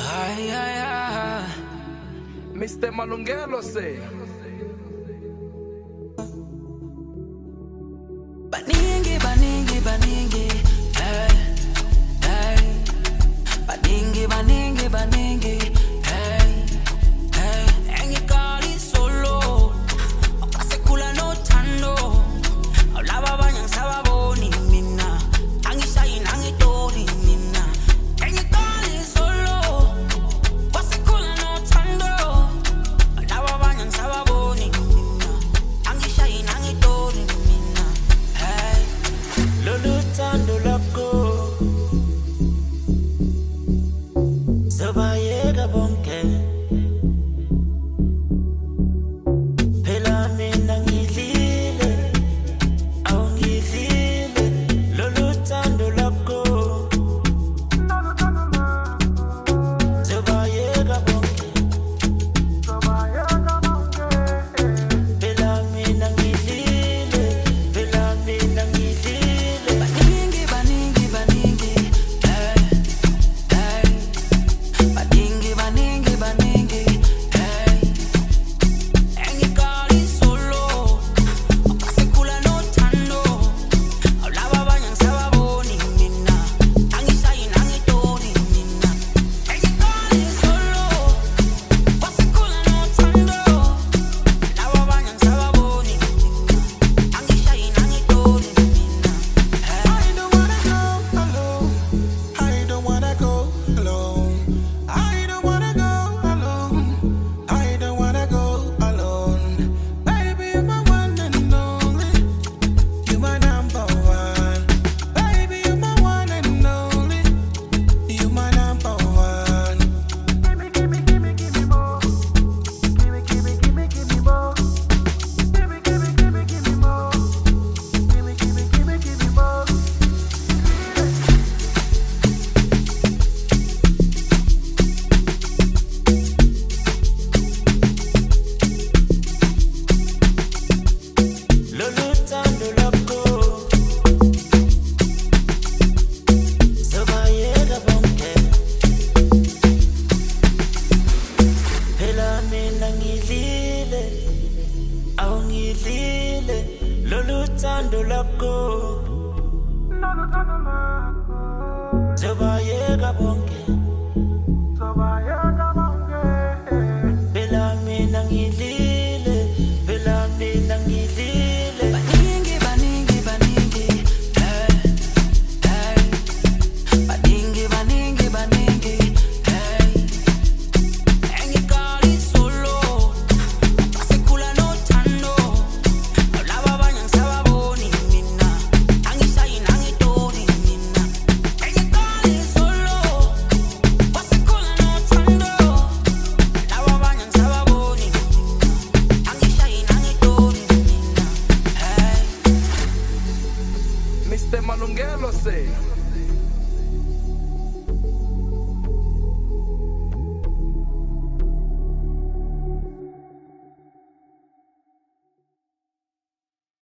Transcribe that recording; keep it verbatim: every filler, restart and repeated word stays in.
Ay, ay, ay. mister Malungelo say. Baningi, baningi, baningi. Hey, hey. Baningi, baningi, baningi. Hey, hey. Engikali solo. Akasekula no tando. Awulaba abanye ngisababoni mina. Angishayi nangitori mina. Engikali solo. Akasekula no tando. Awulaba abanye ngisababoni mina. Angishayi nangitori mina. Hey, Lolo tando lako Zaba